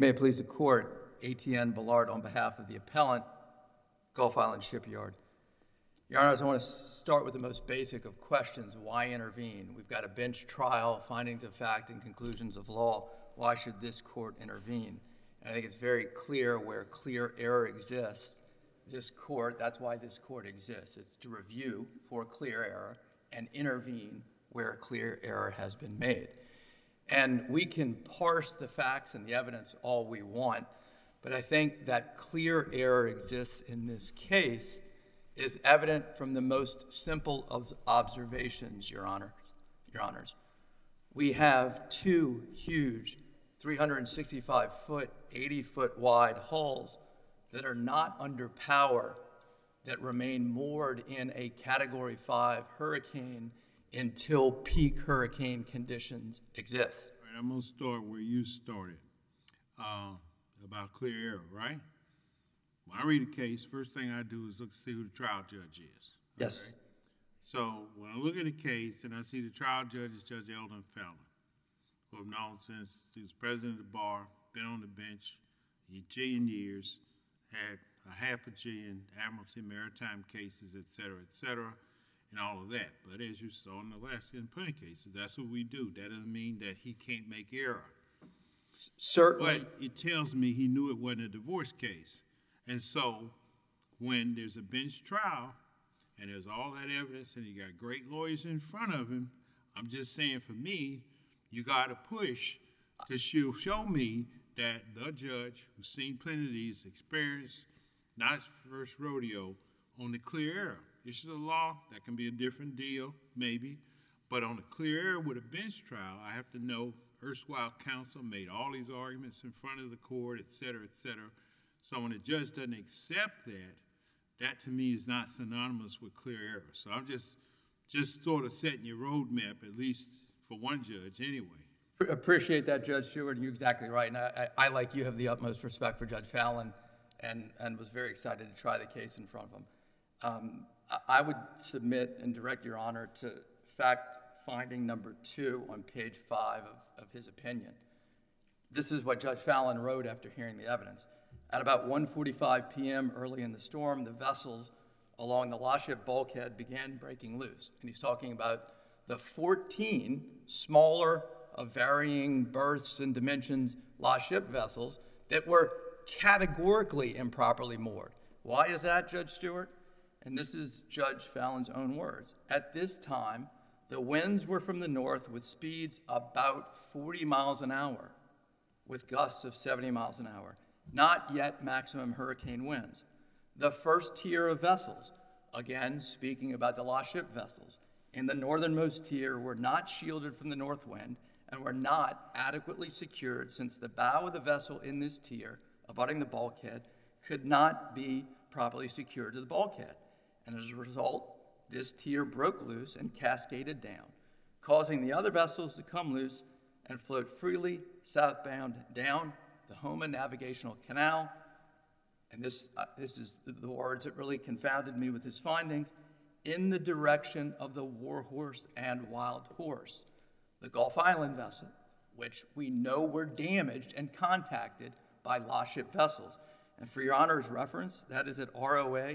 May it please the court, ATN Ballard on behalf of the appellant, Gulf Island Shipyard. Your Honors, I want to start with the most basic of questions. Why intervene? We've got a bench trial, findings of fact, and conclusions of law. Why should this court intervene? And I think it's very clear where clear error exists. This court, that's why this court exists. It's to review for clear error and intervene where clear error has been made. And we can parse the facts and the evidence all we want, but I think that clear error exists in this case is evident from the most simple of observations, Your Honors. We have two huge 365-foot, 80-foot wide hulls that are not under power, that remain moored in a Category 5 hurricane until peak hurricane conditions exist. All right, I'm going to start where you started, about clear error, right? When I read a case, first thing I do is look to see who the trial judge is. Yes. Okay? So when I look at a case and I see the trial judge is Judge Eldon Fallon, who I've known since he was president of the bar, been on the bench a jillion years, had a half a jillion admiralty maritime cases, et cetera, and all of that. But as you saw in the Alaska and plenty cases, that's what we do. That doesn't mean that he can't make error. Certainly. But it tells me he knew it wasn't a divorce case. And so when there's a bench trial and there's all that evidence and you got great lawyers in front of him, I'm just saying for me, you got to push to show me that the judge who's seen plenty of these experienced, not his first rodeo, on the clear error. This is a law that can be a different deal, maybe, but on a clear error with a bench trial, I have to know erstwhile counsel made all these arguments in front of the court, et cetera, et cetera. So when a judge doesn't accept that, that to me is not synonymous with clear error. So I'm just sort of setting your roadmap, at least for one judge anyway. Appreciate that, Judge Stewart, and you're exactly right. And I like you, have the utmost respect for Judge Fallon and was very excited to try the case in front of him. I would submit and direct Your Honor to fact finding number 2 on page 5 of his opinion. This is what Judge Fallon wrote after hearing the evidence. At about 1:45 p.m. early in the storm, the vessels along the La Ship bulkhead began breaking loose. And he's talking about the 14 smaller, of varying berths and dimensions, La Ship vessels that were categorically improperly moored. Why is that, Judge Stewart? And this is Judge Fallon's own words. At this time, the winds were from the north with speeds about 40 miles an hour, with gusts of 70 miles an hour. Not yet maximum hurricane winds. The first tier of vessels, again speaking about the La Ship vessels, in the northernmost tier were not shielded from the north wind and were not adequately secured, since the bow of the vessel in this tier, abutting the bulkhead, could not be properly secured to the bulkhead. And as a result, this tier broke loose and cascaded down, causing the other vessels to come loose and float freely southbound down the Houma Navigational Canal. And this is the words that really confounded me with his findings, in the direction of the Warhorse and Wild Horse, the Gulf Island vessel, which we know were damaged and contacted by La Ship vessels. And for Your Honor's reference, that is at ROA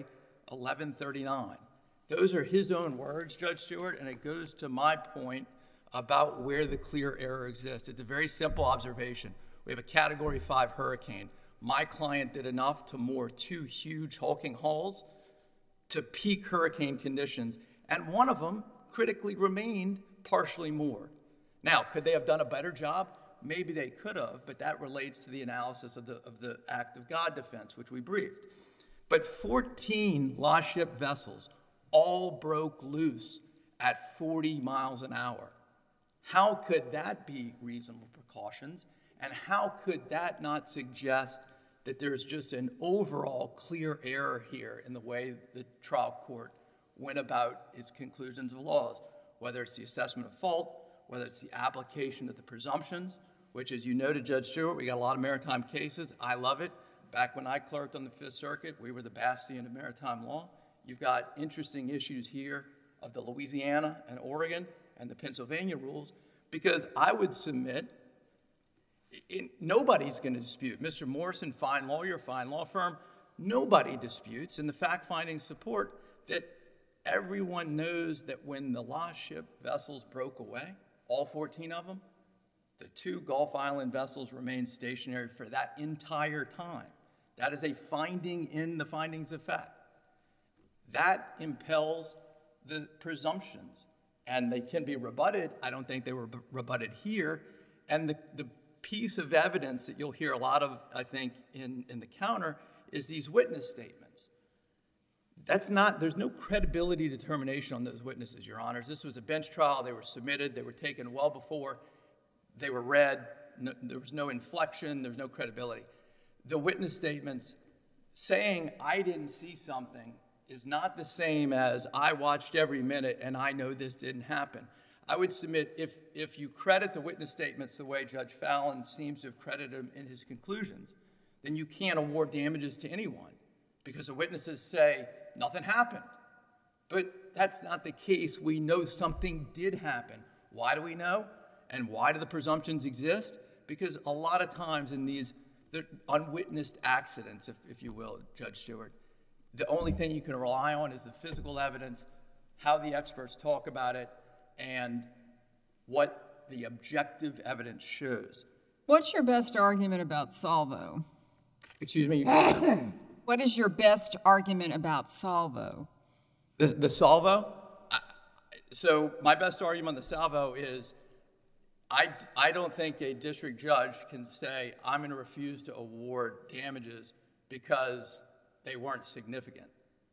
1139. Those are his own words, Judge Stewart, and it goes to my point about where the clear error exists. It's a very simple observation. We have a Category 5 hurricane. My client did enough to moor 2 huge hulking hulls to peak hurricane conditions, and one of them critically remained partially moored. Now, could they have done a better job? Maybe they could have, but that relates to the analysis of the act of God defense, which we briefed. But 14 La Ship vessels all broke loose at 40 miles an hour. How could that be reasonable precautions? And how could that not suggest that there's just an overall clear error here in the way the trial court went about its conclusions of laws, whether it's the assessment of fault, whether it's the application of the presumptions, which, as you noted, Judge Stewart, we got a lot of maritime cases. I love it. Back when I clerked on the Fifth Circuit, we were the bastion of maritime law. You've got interesting issues here of the Louisiana and Oregon and the Pennsylvania rules, because I would submit Nobody's going to dispute. Mr. Morrison, fine lawyer, fine law firm, nobody disputes, and the fact findings support that everyone knows that when the lost ship vessels broke away, all 14 of them, the 2 Gulf Island vessels remained stationary for that entire time. That is a finding in the findings of fact. That impels the presumptions, and they can be rebutted. I don't think they were rebutted here. And the piece of evidence that you'll hear a lot of, I think, in the counter is these witness statements. There's no credibility determination on those witnesses, Your Honors. This was a bench trial. They were submitted. They were taken well before they were read. No, there was no inflection. There was no credibility. The witness statements saying, I didn't see something, is not the same as I watched every minute and I know this didn't happen. I would submit if you credit the witness statements the way Judge Fallon seems to have credited them in his conclusions, then you can't award damages to anyone because the witnesses say nothing happened. But that's not the case. We know something did happen. Why do we know? And why do the presumptions exist? Because a lot of times in these unwitnessed accidents, if you will, Judge Stewart, the only thing you can rely on is the physical evidence, how the experts talk about it, and what the objective evidence shows. What's your best argument about Salvo? Excuse me? What is your best argument about Salvo? The Salvo? So my best argument on the Salvo is I don't think a district judge can say, I'm going to refuse to award damages because they weren't significant.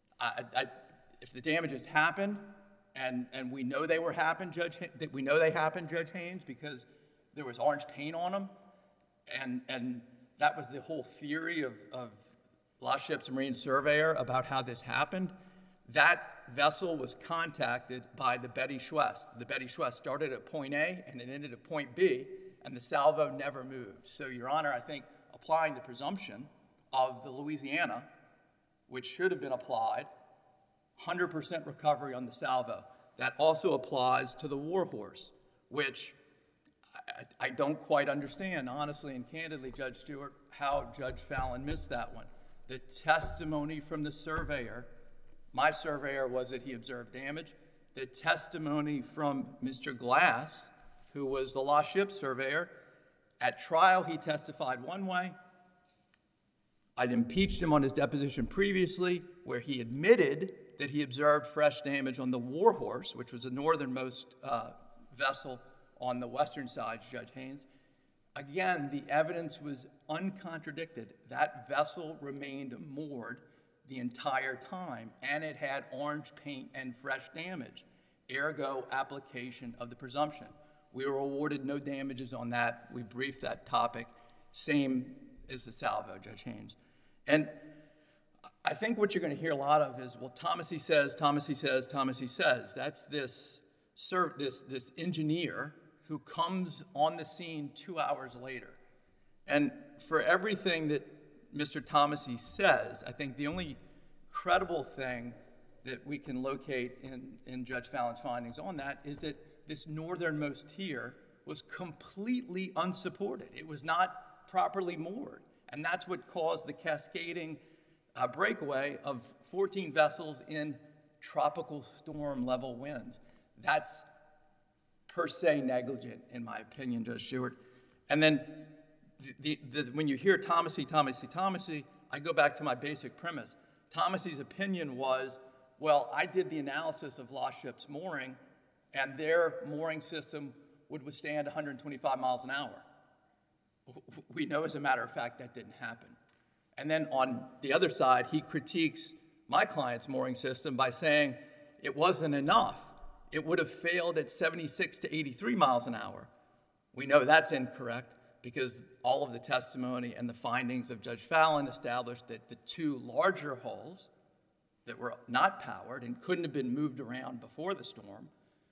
If the damages happened, and we know they happened, Judge Haynes, because there was orange paint on them, and that was the whole theory of Lost Ships Marine Surveyor about how this happened. That vessel was contacted by the Betty Schwest. The Betty Schwest started at point A and it ended at point B, and the Salvo never moved. So, Your Honor, I think applying the presumption of the Louisiana, which should have been applied, 100% recovery on the Salvo. That also applies to the Warhorse, which I don't quite understand, honestly and candidly, Judge Stewart, how Judge Fallon missed that one. The testimony from the surveyor, my surveyor, was that he observed damage. The testimony from Mr. Glass, who was the Lost Ships surveyor, at trial he testified one way. I'd impeached him on his deposition previously, where he admitted that he observed fresh damage on the Warhorse, which was the northernmost vessel on the western side, Judge Haynes. Again, the evidence was uncontradicted. That vessel remained moored the entire time, and it had orange paint and fresh damage, ergo application of the presumption. We were awarded no damages on that. We briefed that topic. Same as the Salvo, Judge Haynes. And I think what you're going to hear a lot of is, well, Thomasy says, Thomasy says, Thomasy says. That's this engineer who comes on the scene 2 hours later. And for everything that Mr. Thomasy says, I think the only credible thing that we can locate in Judge Fallon's findings on that is that this northernmost tier was completely unsupported. It was not properly moored. And that's what caused the cascading breakaway of 14 vessels in tropical storm level winds. That's per se negligent, in my opinion, Judge Stewart. And then when you hear Thomasy, Thomasy, Thomasy, I go back to my basic premise. Thomasy's opinion was, well, I did the analysis of Lost Ships mooring, and their mooring system would withstand 125 miles an hour. We know, as a matter of fact, that didn't happen. And then on the other side, he critiques my client's mooring system by saying it wasn't enough. It would have failed at 76 to 83 miles an hour. We know that's incorrect because all of the testimony and the findings of Judge Fallon established that the 2 larger hulls that were not powered and couldn't have been moved around before the storm,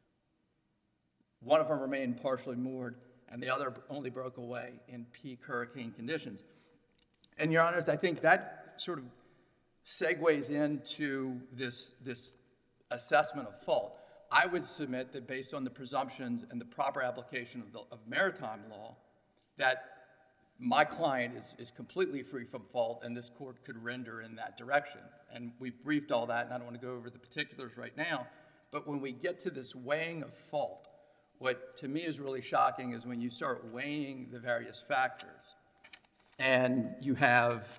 one of them remained partially moored and the other only broke away in peak hurricane conditions. And, Your Honors, I think that sort of segues into this assessment of fault. I would submit that based on the presumptions and the proper application of maritime law, that my client is completely free from fault, and this court could render in that direction. And we've briefed all that, and I don't want to go over the particulars right now. But when we get to this weighing of fault, what to me is really shocking is when you start weighing the various factors, and you have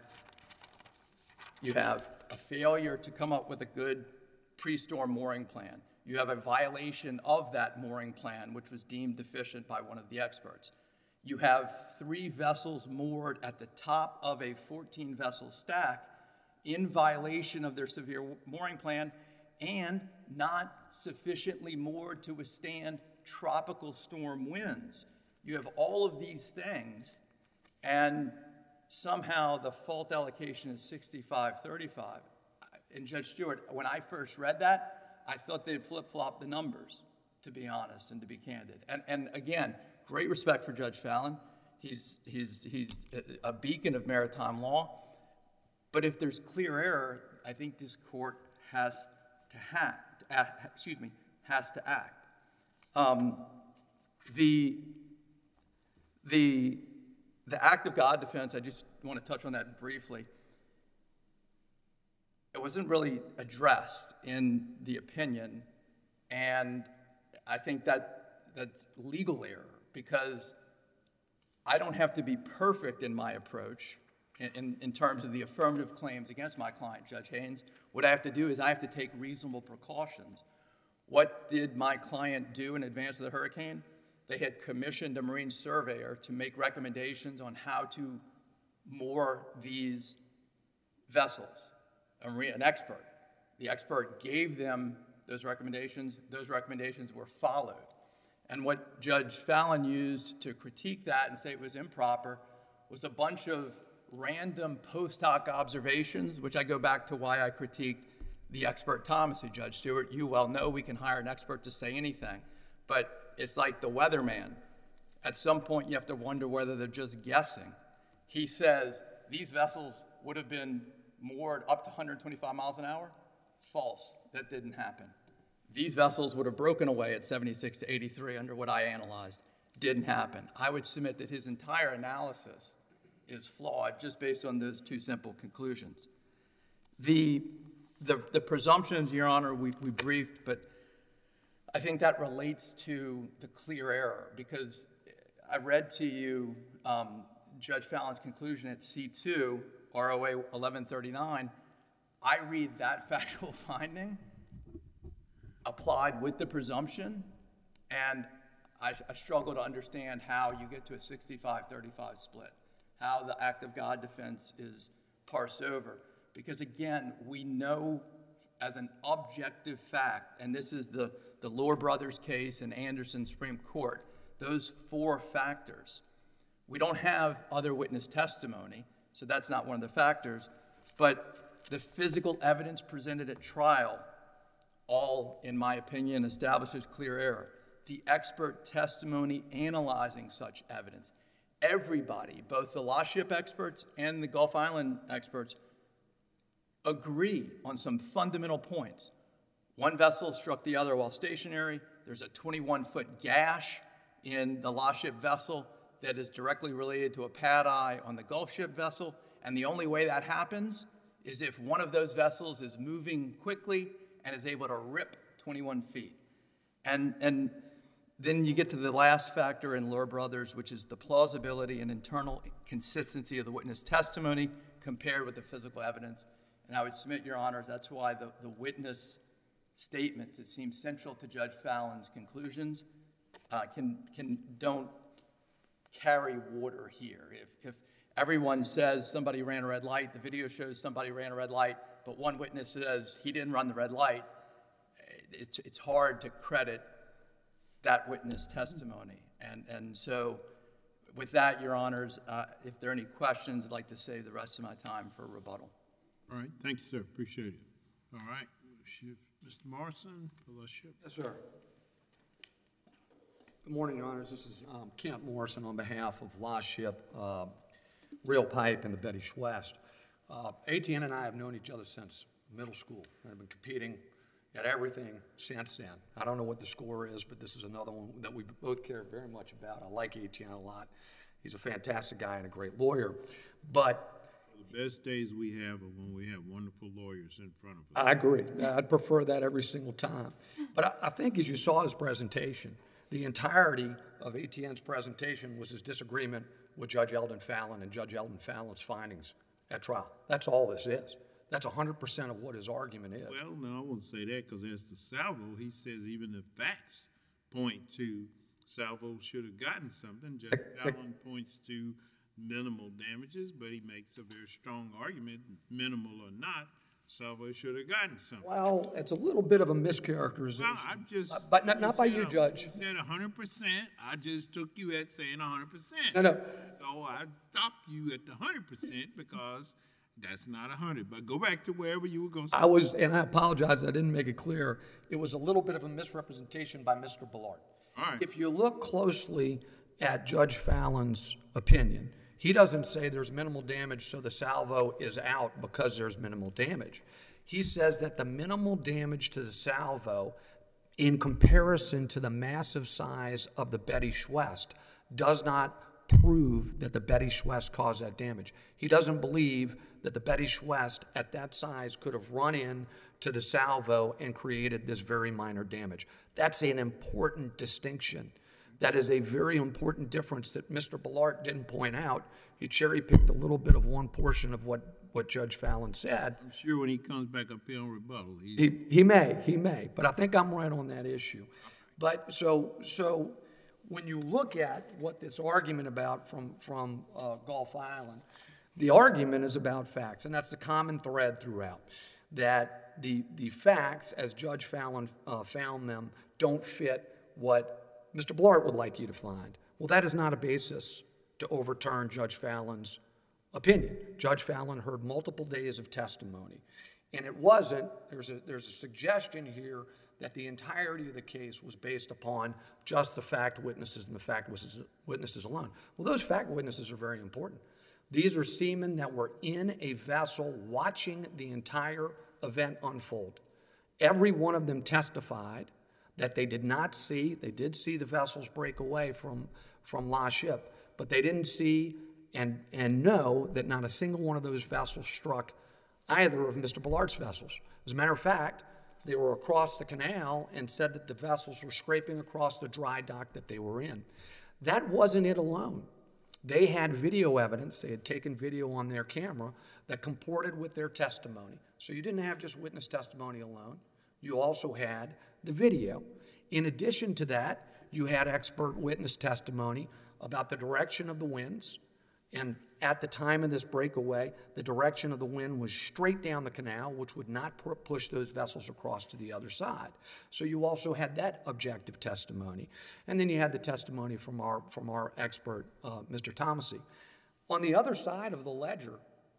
a failure to come up with a good pre-storm mooring plan. You have a violation of that mooring plan, which was deemed deficient by one of the experts. You have 3 vessels moored at the top of a 14-vessel stack in violation of their severe mooring plan and not sufficiently moored to withstand tropical storm winds. You have all of these things, and somehow the fault allocation is 65-35. And Judge Stewart, when I first read that, I thought they'd flip-flop the numbers, to be honest and to be candid. And again, great respect for Judge Fallon. He's a beacon of maritime law. But if there's clear error, I think this court has to act. The act of God defense, I just want to touch on that briefly. It wasn't really addressed in the opinion, and I think that's legal error, because I don't have to be perfect in my approach in terms of the affirmative claims against my client, Judge Haynes. What I have to do is I have to take reasonable precautions. What did my client do in advance of the hurricane? They had commissioned a marine surveyor to make recommendations on how to moor these vessels, an expert. The expert gave them those recommendations. Those recommendations were followed. And what Judge Fallon used to critique that and say it was improper was a bunch of random post hoc observations, which I go back to why I critiqued the expert Thomas, who, Judge Stewart, you well know we can hire an expert to say anything. But it's like the weatherman. At some point, you have to wonder whether they're just guessing. He says these vessels would have been moored up to 125 miles an hour. False. That didn't happen. These vessels would have broken away at 76 to 83 under what I analyzed. Didn't happen. I would submit that his entire analysis is flawed just based on those 2 simple conclusions. The presumptions, Your Honor, we briefed, but I think that relates to the clear error, because I read to you Judge Fallon's conclusion at C2, ROA 1139. I read that factual finding applied with the presumption, and I struggle to understand how you get to a 65-35 split, how the act of God defense is parsed over. Because again, we know as an objective fact, and this is the Lohr Brothers case in Anderson Supreme Court, those 4 factors. We don't have other witness testimony, so that's not one of the factors, but the physical evidence presented at trial all, in my opinion, establishes clear error. The expert testimony analyzing such evidence. Everybody, both the Lost Ship experts and the Gulf Island experts, agree on some fundamental points. One vessel struck the other while stationary. There's a 21-foot gash in the Lost Ship vessel that is directly related to a pad eye on the Gulf Ship vessel, and the only way that happens is if one of those vessels is moving quickly and is able to rip 21 feet. And then you get to the last factor in Lohr Brothers, which is the plausibility and internal consistency of the witness testimony compared with the physical evidence. And I would submit, Your Honors, that's why the witness statements that seem central to Judge Fallon's conclusions don't carry water here. If everyone says somebody ran a red light, the video shows somebody ran a red light, but one witness says he didn't run the red light, it's hard to credit that witness testimony. And so with that, Your Honors, if there are any questions, I'd like to save the rest of my time for rebuttal. All right, thank you, sir. Appreciate it. All right, Mr. Morrison, for Lost Ship. Yes, sir. Good morning, Your Honors. This is Kent Morrison on behalf of Lost Ship, Real Pipe, and the Betty Schwest. ATN and I have known each other since middle school and have been competing at everything since then. I don't know what the score is, but this is another one that we both care very much about. I like ATN a lot. He's a fantastic guy and a great lawyer. But The best days we have are when we have wonderful lawyers in front of us. I agree. I'd prefer that every single time. But I think as you saw his presentation, the entirety of Etienne's presentation was his disagreement with Judge Eldon Fallon and Judge Eldon Fallon's findings at trial. That's all this is. That's 100% of what his argument is. Well, no, I won't say that, because as to Salvo, he says even the facts point to Salvo should have gotten something. Judge Fallon points to minimal damages, but he makes a very strong argument, minimal or not, Salvo should have gotten something. Well, it's a little bit of a mischaracterization. Well, I'm just. But not by you, Judge. You said 100%. I just took you at saying 100%. No. So I stopped you at the 100% because that's not 100. But go back to wherever you were going to say. And I apologize, I didn't make it clear. It was a little bit of a misrepresentation by Mr. Ballard. All right. If you look closely at Judge Fallon's opinion, he doesn't say there's minimal damage, so the salvo is out because there's minimal damage. He says that the minimal damage to the salvo, in comparison to the massive size of the Betty Schwest, does not prove that the Betty Schwest caused that damage. He doesn't believe that the Betty Schwest at that size could have run in to the salvo and created this very minor damage. That's an important distinction. That is a very important difference that Mr. Ballard didn't point out. He cherry-picked a little bit of one portion of what Judge Fallon said. I'm sure when he comes back up here on rebuttal, He may, but I think I'm right on that issue. But so when you look at what this argument about from Gulf Island, the argument is about facts, and that's the common thread throughout, that the facts, as Judge Fallon found them, don't fit what Mr. Blart would like you to find. Well, that is not a basis to overturn Judge Fallon's opinion. Judge Fallon heard multiple days of testimony, and it wasn't, there's a suggestion here that the entirety of the case was based upon just the fact witnesses and the fact witnesses alone. Well, those fact witnesses are very important. These are seamen that were in a vessel watching the entire event unfold. Every one of them testified that they did not see, they did see the vessels break away from La Ship, but they didn't see and know that not a single one of those vessels struck either of Mr. Ballard's vessels. As a matter of fact, they were across the canal and said that the vessels were scraping across the dry dock that they were in. That wasn't it alone. They had video evidence, they had taken video on their camera that comported with their testimony. So you didn't have just witness testimony alone. You also had the video. In addition to that, you had expert witness testimony about the direction of the winds. And at the time of this breakaway, the direction of the wind was straight down the canal, which would not push those vessels across to the other side. So you also had that objective testimony. And then you had the testimony from our expert, Mr. Thomasy. On the other side of the ledger,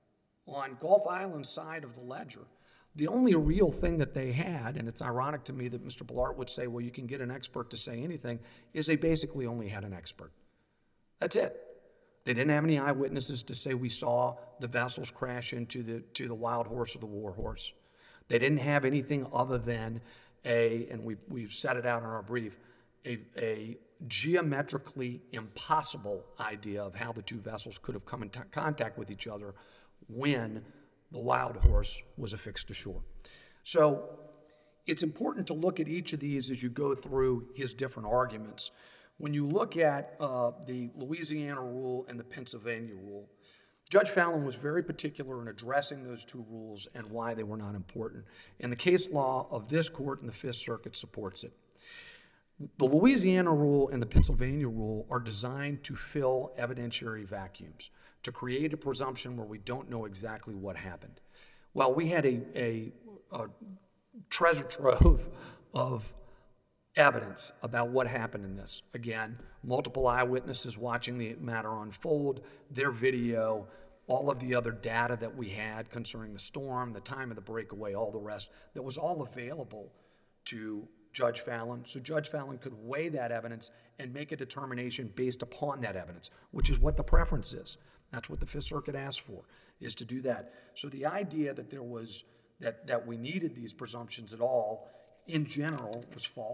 on Gulf Island's side of the ledger, the only real thing that they had, and it's ironic to me that Mr. Ballard would say, well, you can get an expert to say anything, is they basically only had an expert. That's it. They didn't have any eyewitnesses to say we saw the vessels crash into the Wild Horse or the War Horse. They didn't have anything other than and we've set it out in our brief, a geometrically impossible idea of how the two vessels could have come in contact with each other when the Wild Horse was affixed to shore. So it's important to look at each of these as you go through his different arguments. When you look at the Louisiana rule and the Pennsylvania rule, Judge Fallon was very particular in addressing those two rules and why they were not important. And the case law of this court and the Fifth Circuit supports it. The Louisiana rule and the Pennsylvania rule are designed to fill evidentiary vacuums, to create a presumption where we don't know exactly what happened. Well, we had a treasure trove of evidence about what happened in this. Again, multiple eyewitnesses watching the matter unfold, their video, all of the other data that we had concerning the storm, the time of the breakaway, all the rest, that was all available to Judge Fallon. So Judge Fallon could weigh that evidence and make a determination based upon that evidence, which is what the preference is. That's what the Fifth Circuit asked for, is to do that. So the idea that there was, that we needed these presumptions at all, in general, was false.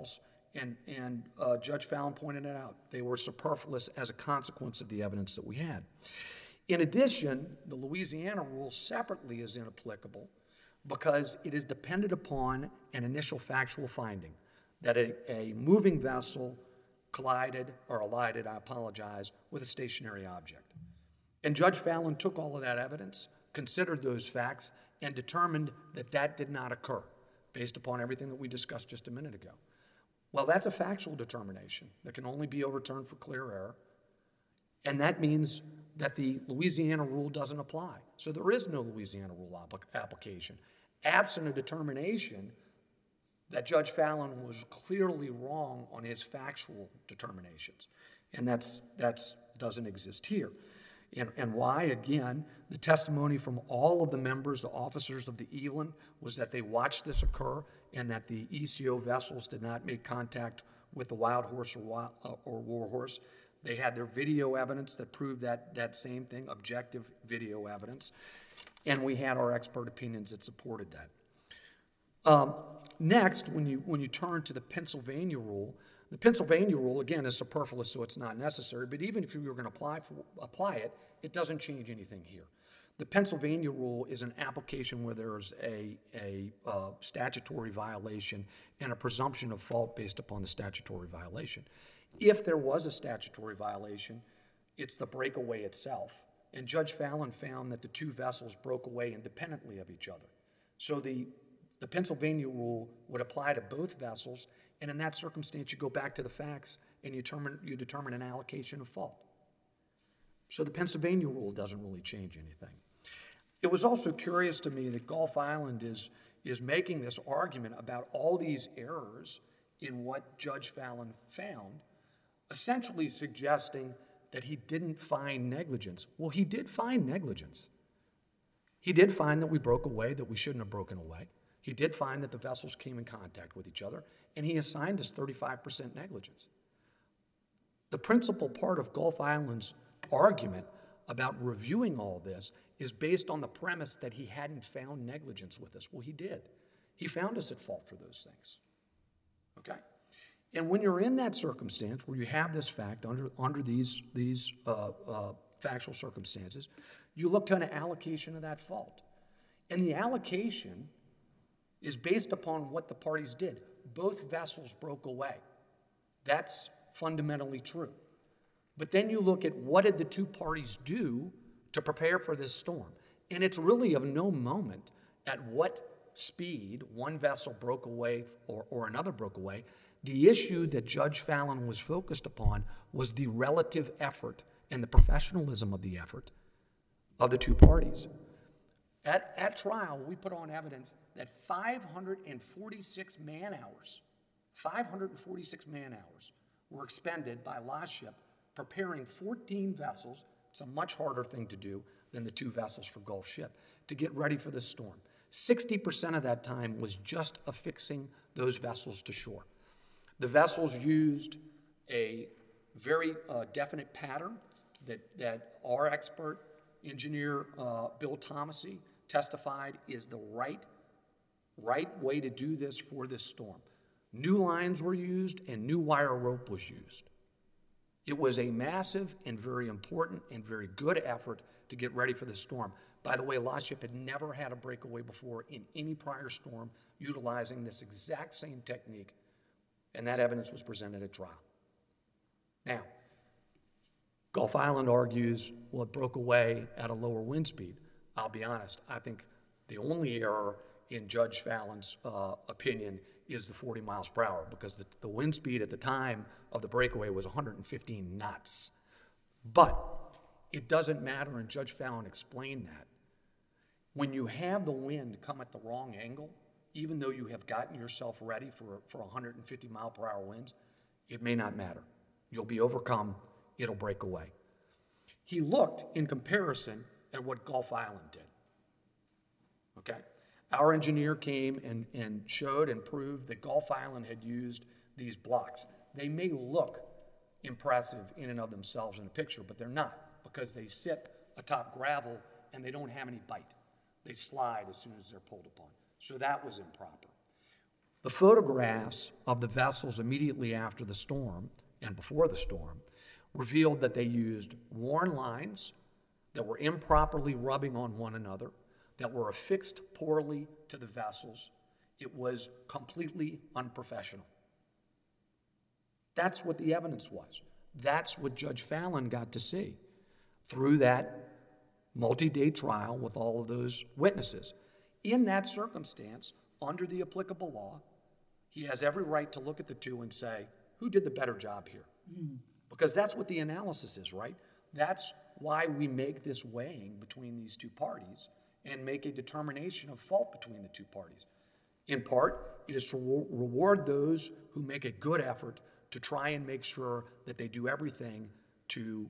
And Judge Fallon pointed it out. They were superfluous as a consequence of the evidence that we had. In addition, the Louisiana rule separately is inapplicable because it is dependent upon an initial factual finding that a moving vessel collided or alighted, I apologize, with a stationary object. And Judge Fallon took all of that evidence, considered those facts, and determined that that did not occur based upon everything that we discussed just a minute ago. Well, that's a factual determination that can only be overturned for clear error. And that means that the Louisiana rule doesn't apply. So there is no Louisiana rule application. Absent a determination that Judge Fallon was clearly wrong on his factual determinations. And that doesn't exist here. And why? Again, the testimony from all of the members, the officers of the Eland, was that they watched this occur and that the ECO vessels did not make contact with the Wild Horse or War Horse. They had their video evidence that proved that same thing, objective video evidence. And we had our expert opinions that supported that. Next, when you turn to the Pennsylvania rule, the Pennsylvania rule, again, is superfluous, so it's not necessary, but even if you were going to apply it, it doesn't change anything here. The Pennsylvania rule is an application where there's a statutory violation and a presumption of fault based upon the statutory violation. If there was a statutory violation, it's the breakaway itself. And Judge Fallon found that the two vessels broke away independently of each other. So the Pennsylvania rule would apply to both vessels, and in that circumstance, you go back to the facts and you determine an allocation of fault. So the Pennsylvania rule doesn't really change anything. It was also curious to me that Gulf Island is making this argument about all these errors in what Judge Fallon found, essentially suggesting that he didn't find negligence. Well, he did find negligence. He did find that we broke away, that we shouldn't have broken away. He did find that the vessels came in contact with each other, and he assigned us 35% negligence. The principal part of Gulf Island's argument about reviewing all this is based on the premise that he hadn't found negligence with us. Well, he did. He found us at fault for those things. Okay? And when you're in that circumstance where you have this fact under these factual circumstances, you look to an allocation of that fault. And the allocation is based upon what the parties did. Both vessels broke away. That's fundamentally true. But then you look at what did the two parties do to prepare for this storm. And it's really of no moment at what speed one vessel broke away or another broke away. The issue that Judge Fallon was focused upon was the relative effort and the professionalism of the effort of the two parties. At trial, we put on evidence that 546 man-hours were expended by La Ship preparing 14 vessels. It's a much harder thing to do than the two vessels for Gulf Ship to get ready for this storm. 60% of that time was just affixing those vessels to shore. The vessels used a very definite pattern that our expert engineer, Bill Thomasy, testified is the right way to do this for this storm. New lines were used and new wire rope was used. It was a massive and very important and very good effort to get ready for the storm. By the way, La Ship had never had a breakaway before in any prior storm utilizing this exact same technique, and that evidence was presented at trial. Now, Gulf Island argues, well, it broke away at a lower wind speed. I'll be honest, I think the only error in Judge Fallon's opinion is the 40 miles per hour, because the wind speed at the time of the breakaway was 115 knots. But it doesn't matter, and Judge Fallon explained that. When you have the wind come at the wrong angle, even though you have gotten yourself ready for 150 mile per hour winds, it may not matter. You'll be overcome, it'll break away. He looked in comparison at what Gulf Island did. Okay? Our engineer came and showed and proved that Gulf Island had used these blocks. They may look impressive in and of themselves in a picture, but they're not, because they sit atop gravel and they don't have any bite. They slide as soon as they're pulled upon. So that was improper. The photographs of the vessels immediately after the storm and before the storm revealed that they used worn lines that were improperly rubbing on one another, that were affixed poorly to the vessels. It was completely unprofessional. That's what the evidence was. That's what Judge Fallon got to see through that multi-day trial with all of those witnesses. In that circumstance, under the applicable law, he has every right to look at the two and say, who did the better job here? Because that's what the analysis is, right? That's why we make this weighing between these two parties and make a determination of fault between the two parties. In part, it is to reward those who make a good effort to try and make sure that they do everything to,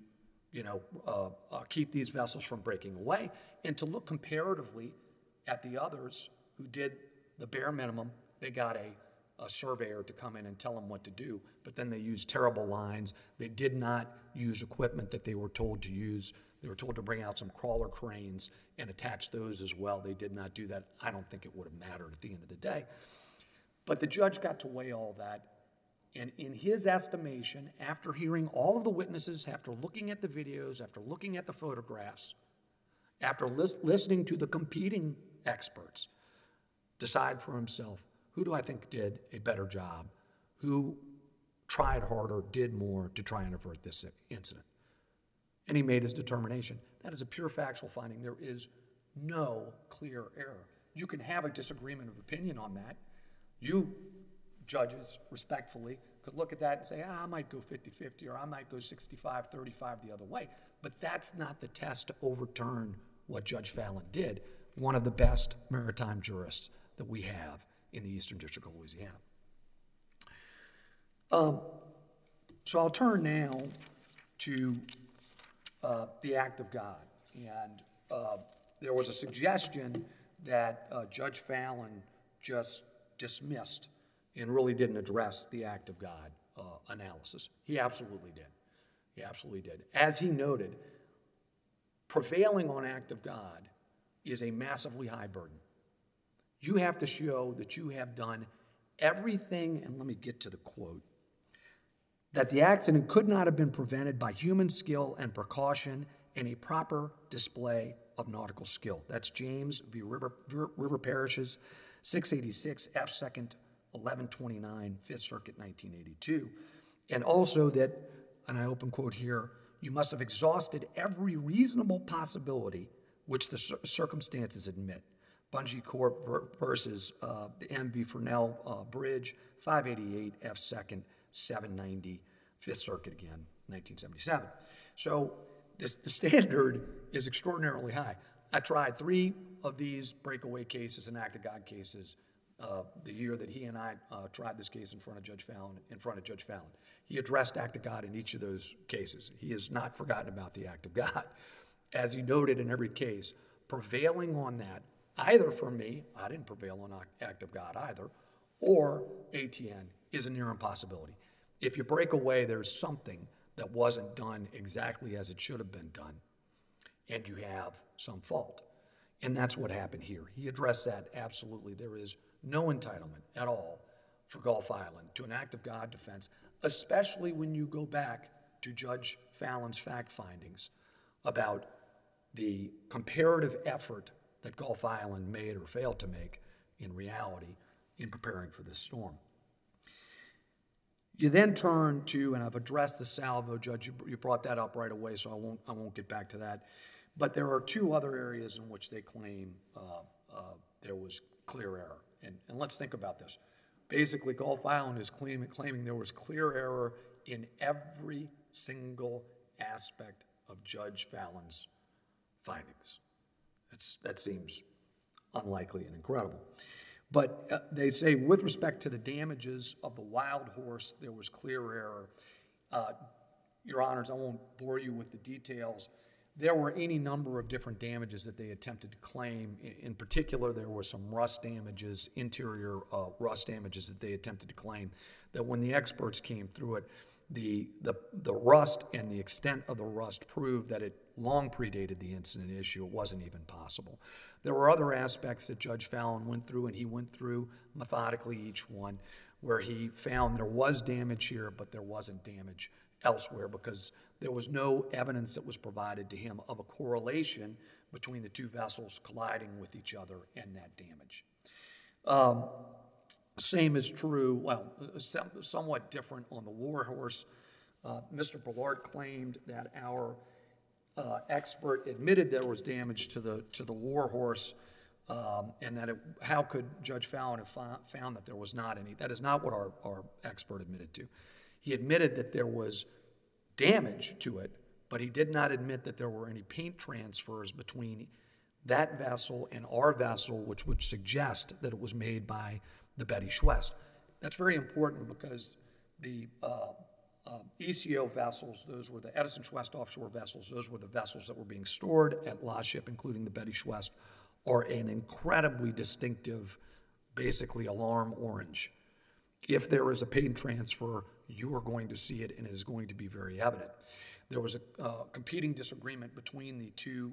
keep these vessels from breaking away, and to look comparatively at the others who did the bare minimum. They got a surveyor to come in and tell them what to do, but then they used terrible lines. They did not use equipment that they were told to use. They were told to bring out some crawler cranes and attach those as well. They did not do that. I don't think it would have mattered at the end of the day. But the judge got to weigh all that, and in his estimation, after hearing all of the witnesses, after looking at the videos, after looking at the photographs, after listening to the competing experts, decide for himself, who do I think did a better job? Who tried harder, did more to try and avert this incident? And he made his determination. That is a pure factual finding. There is no clear error. You can have a disagreement of opinion on that. You, judges, respectfully, could look at that and say, I might go 50-50, or I might go 65-35 the other way. But that's not the test to overturn what Judge Fallon did, one of the best maritime jurists that we have in the Eastern District of Louisiana. So I'll turn now to the act of God. And there was a suggestion that Judge Fallon just dismissed and really didn't address the act of God analysis. He absolutely did. He absolutely did. As he noted, prevailing on act of God is a massively high burden. You have to show that you have done everything, and let me get to the quote, that the accident could not have been prevented by human skill and precaution and a proper display of nautical skill. That's James v. River Parishes, 686 F. 2nd, 1129, 5th Circuit, 1982. And also that, and I open quote here, you must have exhausted every reasonable possibility which the circumstances admit. Bungee Corp versus the M.V. Furnell Bridge, 588 F. 2nd, 790, 5th Circuit again, 1977. So the standard is extraordinarily high. I tried 3 of these breakaway cases and act of God cases the year that he and I tried this case in front of Judge Fallon. He addressed act of God in each of those cases. He has not forgotten about the act of God. As he noted in every case, prevailing on that, either for me, I didn't prevail on act of God either, or ATN is a near impossibility. If you break away, there's something that wasn't done exactly as it should have been done, and you have some fault. And that's what happened here. He addressed that absolutely. There is no entitlement at all for Gulf Island to an act of God defense, especially when you go back to Judge Fallon's fact findings about the comparative effort that Gulf Island made or failed to make in reality in preparing for this storm. You then turn to, and I've addressed the salvo, Judge, you brought that up right away, so I won't get back to that. But there are 2 other areas in which they claim there was clear error. And let's think about this. Basically, Gulf Island is claiming there was clear error in every single aspect of Judge Fallon's findings. That seems unlikely and incredible. But they say with respect to the damages of the Wild Horse, there was clear error. Your Honors, I won't bore you with the details. There were any number of different damages that they attempted to claim. In particular, there were some rust damages, interior rust damages that they attempted to claim, that when the experts came through it, The rust and the extent of the rust proved that it long predated the incident issue. It wasn't even possible. There were other aspects that Judge Fallon went through, and he went through methodically each one, where he found there was damage here, but there wasn't damage elsewhere because there was no evidence that was provided to him of a correlation between the two vessels colliding with each other and that damage. Same is true, well, somewhat different on the Warhorse. Mr. Bullard claimed that our expert admitted there was damage to the Warhorse, and that how could Judge Fallon have found that there was not any? That is not what our expert admitted to. He admitted that there was damage to it, but he did not admit that there were any paint transfers between that vessel and our vessel, which would suggest that it was made by the Betty Schwest. That's very important because the ECO vessels, those were the Edison Schwest offshore vessels, those were the vessels that were being stored at La Ship, including the Betty Schwest, are an incredibly distinctive, basically alarm orange. If there is a paint transfer, you are going to see it, and it is going to be very evident. There was a competing disagreement between the two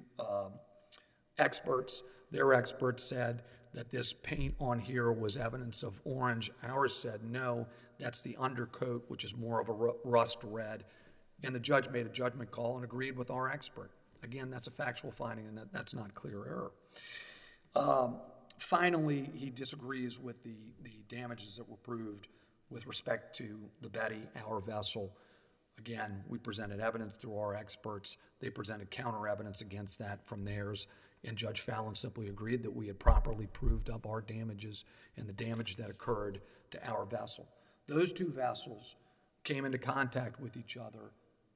experts. Their experts said that this paint on here was evidence of orange. Ours said, no, that's the undercoat, which is more of a rust red. And the judge made a judgment call and agreed with our expert. Again, that's a factual finding, and that's not clear error. Finally, he disagrees with the damages that were proved with respect to the Betty, our vessel. Again, we presented evidence through our experts. They presented counter evidence against that from theirs, and Judge Fallon simply agreed that we had properly proved up our damages and the damage that occurred to our vessel. Those two vessels came into contact with each other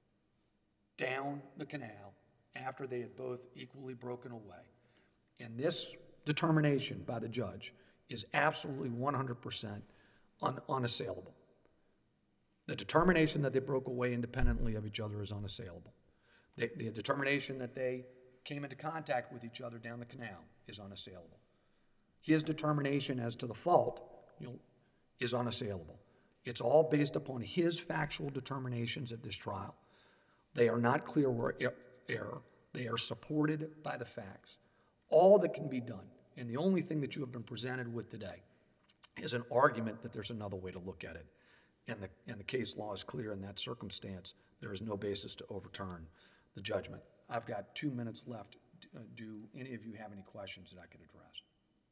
down the canal after they had both equally broken away. And this determination by the judge is absolutely 100% unassailable. The determination that they broke away independently of each other is unassailable. The determination that they came into contact with each other down the canal is unassailable. His determination as to the fault is unassailable. It's all based upon his factual determinations at this trial. They are not clear error. They are supported by the facts. All that can be done, and the only thing that you have been presented with today, is an argument that there's another way to look at it. And the case law is clear in that circumstance. There is no basis to overturn the judgment. I've got 2 minutes left. Do any of you have any questions that I could address?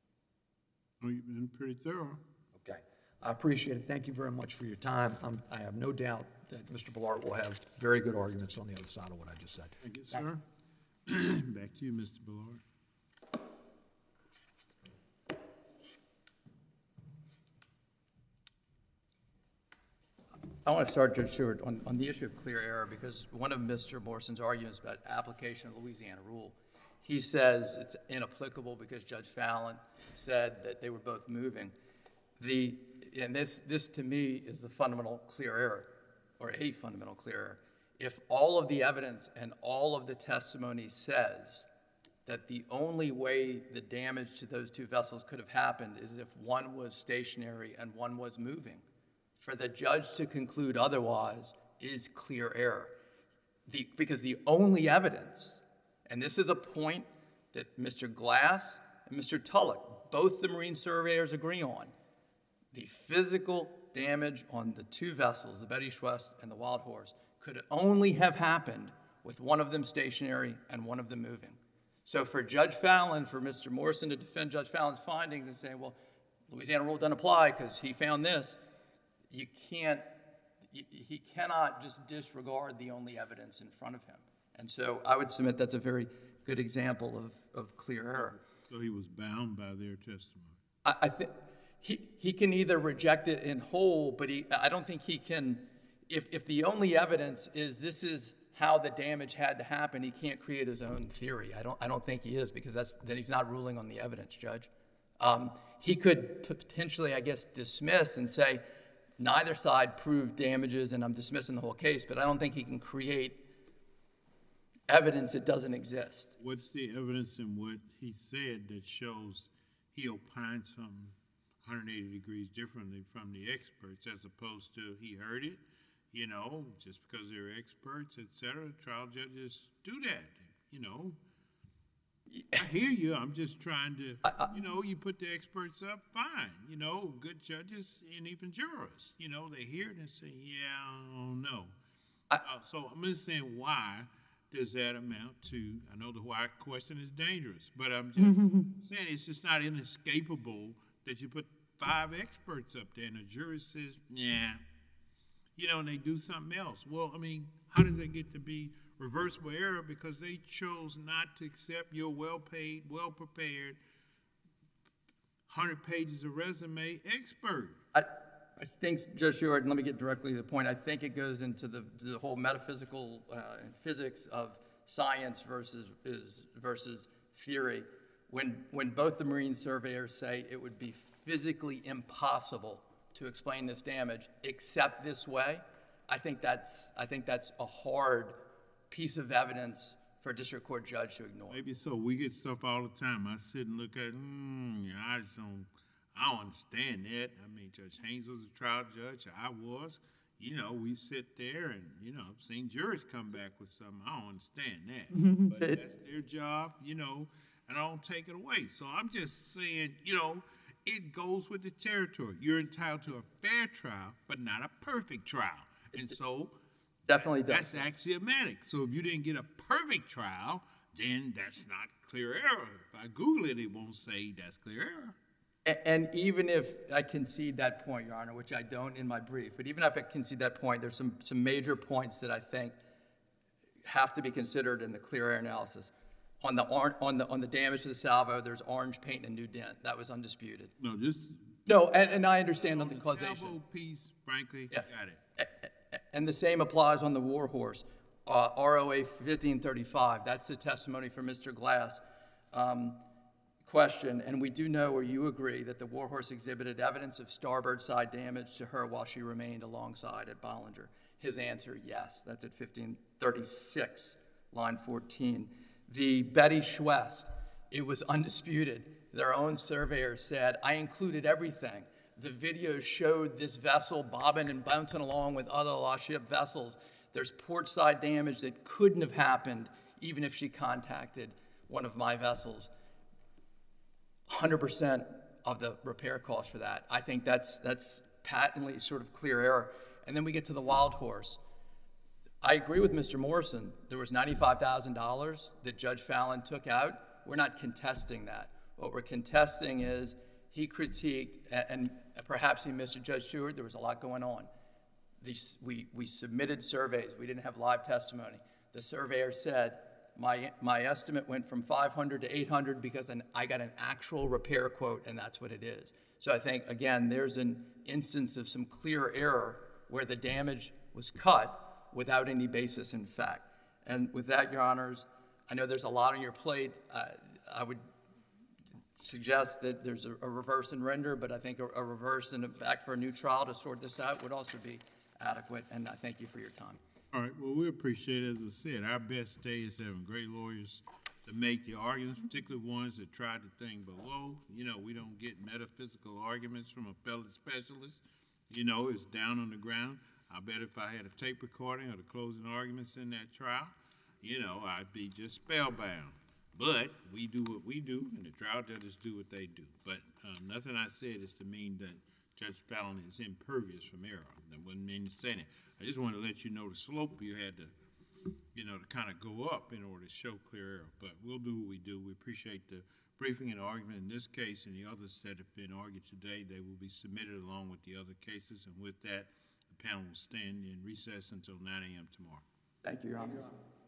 Oh, you've been pretty thorough. Okay. I appreciate it. Thank you very much for your time. I have no doubt that Mr. Bullard will have very good arguments on the other side of what I just said. Thank you, sir. Back to you, Mr. Bullard. I want to start, Judge Stewart, on the issue of clear error, because one of Mr. Morrison's arguments about application of Louisiana rule, he says it's inapplicable because Judge Fallon said that they were both moving. And this to me is the fundamental clear error, or a fundamental clear error. If all of the evidence and all of the testimony says that the only way the damage to those two vessels could have happened is if one was stationary and one was moving, for the judge to conclude otherwise is clear error. Because the only evidence, and this is a point that Mr. Glass and Mr. Tulloch, both the marine surveyors, agree on, the physical damage on the two vessels, the Betty Schwest and the Wild Horse, could only have happened with one of them stationary and one of them moving. So for Judge Fallon, for Mr. Morrison to defend Judge Fallon's findings and say, well, Louisiana rule doesn't apply because he found this, he cannot just disregard the only evidence in front of him. And so I would submit that's a very good example of clear error. So he was bound by their testimony. I think he can either reject it in whole, but I don't think he can, if the only evidence is this is how the damage had to happen, he can't create his own theory. I don't think he is, because then he's not ruling on the evidence, Judge. He could potentially, I guess, dismiss and say, neither side proved damages and I'm dismissing the whole case, but I don't think he can create evidence that doesn't exist. What's the evidence in what he said that shows he opined something 180 degrees differently from the experts, as opposed to he heard it You know, just because they're experts, et cetera, trial judges do that, you know. I hear you. I'm just trying to, you know, you put the experts up, fine. You know, good judges and even jurors, you know, they hear it and say, yeah, I don't know. So I'm just saying, why does that amount to, I know the why question is dangerous, but I'm just saying it's just not inescapable that you put 5 experts up there and the jury says, yeah, you know, and they do something else. Well, I mean, how does that get to be reversible error? Because they chose not to accept your well-paid, well-prepared, 100 pages of resume expert. I think, Judge Stewart, let me get directly to the point. I think it goes into the whole metaphysical and physics of science versus theory. When both the Marine surveyors say it would be physically impossible to explain this damage except this way, I think that's a hard piece of evidence for a district court judge to ignore. Maybe so. We get stuff all the time. I sit and look at, yeah, I don't understand that. I mean, Judge Haynes was a trial judge. I was. You know, we sit there and, you know, I've seen juries come back with something. I don't understand that. But that's their job, you know, and I don't take it away. So I'm just saying, you know, it goes with the territory. You're entitled to a fair trial, but not a perfect trial. And so Definitely does. that's axiomatic. So if you didn't get a perfect trial, then that's not clear error. If I Google it, it won't say that's clear error. And even if I concede that point, Your Honor, which I don't in my brief, but even if I concede that point, there's some major points that I think have to be considered in the clear error analysis. On the damage to the salvo, there's orange paint and a new dent. That was undisputed. No, just No, and I understand on the the causation. salvo piece, frankly, Yeah. got it. And the same applies on the Warhorse. ROA 1535, that's the testimony from Mr. Glass. Question, and we do know, or you agree, that the Warhorse exhibited evidence of starboard side damage to her while she remained alongside at Bollinger. His answer, yes. That's at 1536, line 14. The Betty Schwest, it was undisputed. Their own surveyor said, I included everything. The video showed this vessel bobbing and bouncing along with other lost ship vessels. There's port side damage that couldn't have happened even if she contacted one of my vessels. 100% of the repair cost for that. I think that's patently sort of clear error. And then we get to the Wild Horse. I agree with Mr. Morrison. There was $95,000 that Judge Fallon took out. We're not contesting that. What we're contesting is he critiqued, and perhaps he missed it, Judge Stewart, there was a lot going on. We submitted surveys. We didn't have live testimony. The surveyor said, my estimate went from 500 to 800 because I got an actual repair quote, and that's what it is. So I think, again, there's an instance of some clear error where the damage was cut without any basis in fact. And with that, Your Honors, I know there's a lot on your plate. I would suggest that there's a reverse and render, but I think a reverse and back for a new trial to sort this out would also be adequate, and I thank you for your time. All right, well, we appreciate it. As I said, our best day is having great lawyers to make the arguments, particularly ones that tried the thing below. You know, we don't get metaphysical arguments from appellate specialists. You know, it's down on the ground. I bet if I had a tape recording of the closing arguments in that trial, you know, I'd be just spellbound. But we do what we do, and the trial judges do what they do. But nothing I said is to mean that Judge Fallon is impervious from error. That wouldn't mean to say that. I just want to let you know the slope you had to, you know, to kind of go up in order to show clear error. But we'll do what we do. We appreciate the briefing and argument in this case and the others that have been argued today. They will be submitted along with the other cases. And with that, the panel will stand in recess until 9 a.m. tomorrow. Thank you, Your Honor.